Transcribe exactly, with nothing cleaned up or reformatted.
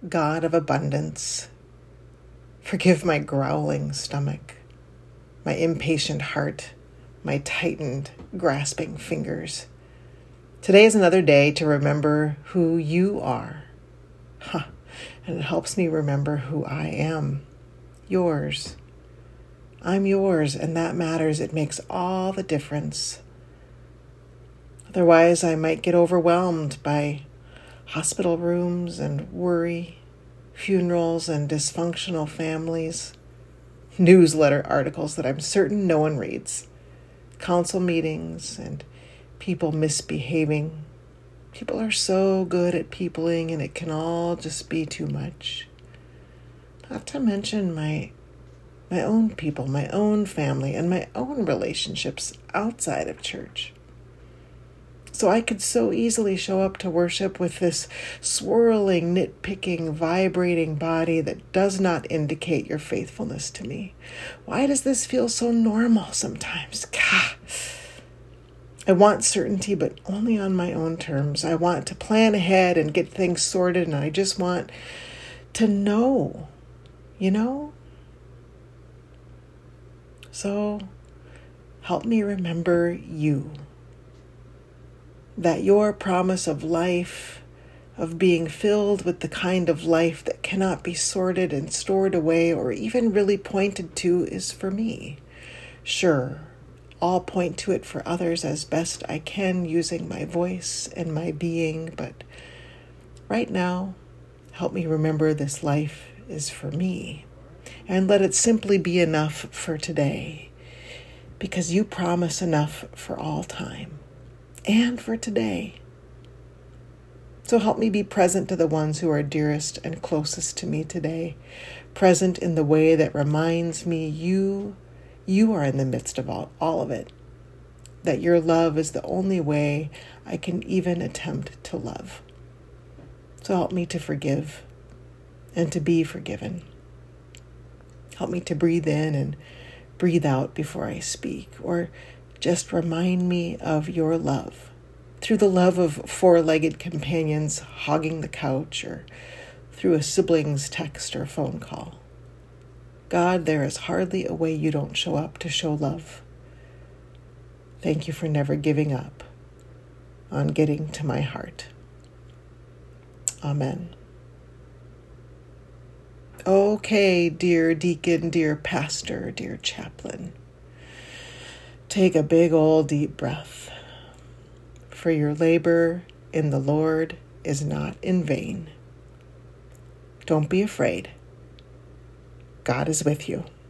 God of abundance, forgive my growling stomach, my impatient heart, my tightened, grasping fingers. Today is another day to remember who you are. Huh. And it helps me remember who I am. Yours. I'm yours, and that matters. It makes all the difference. Otherwise, I might get overwhelmed by hospital rooms and worry, funerals and dysfunctional families, newsletter articles that I'm certain no one reads, council meetings and people misbehaving. People are so good at peopling, and it can all just be too much. Not to mention my my own people, my own family, and my own relationships outside of church. So I could so easily show up to worship with this swirling, nitpicking, vibrating body that does not indicate your faithfulness to me. Why does this feel so normal sometimes? God. I want certainty, but only on my own terms. I want to plan ahead and get things sorted, and I just want to know, you know? So help me remember you. That your promise of life, of being filled with the kind of life that cannot be sorted and stored away or even really pointed to, is for me. Sure, I'll point to it for others as best I can using my voice and my being, but right now, help me remember this life is for me, and let it simply be enough for today, because you promise enough for all time and for today. So help me be present to the ones who are dearest and closest to me today, present in the way that reminds me you You are in the midst of all, all of it, that your love is the only way I can even attempt to love. So help me to forgive and to be forgiven. Help me to breathe in and breathe out before I speak, or just remind me of your love through the love of four-legged companions hogging the couch, or through a sibling's text or phone call. God, there is hardly a way you don't show up to show love. Thank you for never giving up on getting to my heart. Amen. Okay, dear deacon, dear pastor, dear chaplain, take a big old deep breath, for your labor in the Lord is not in vain. Don't be afraid. God is with you.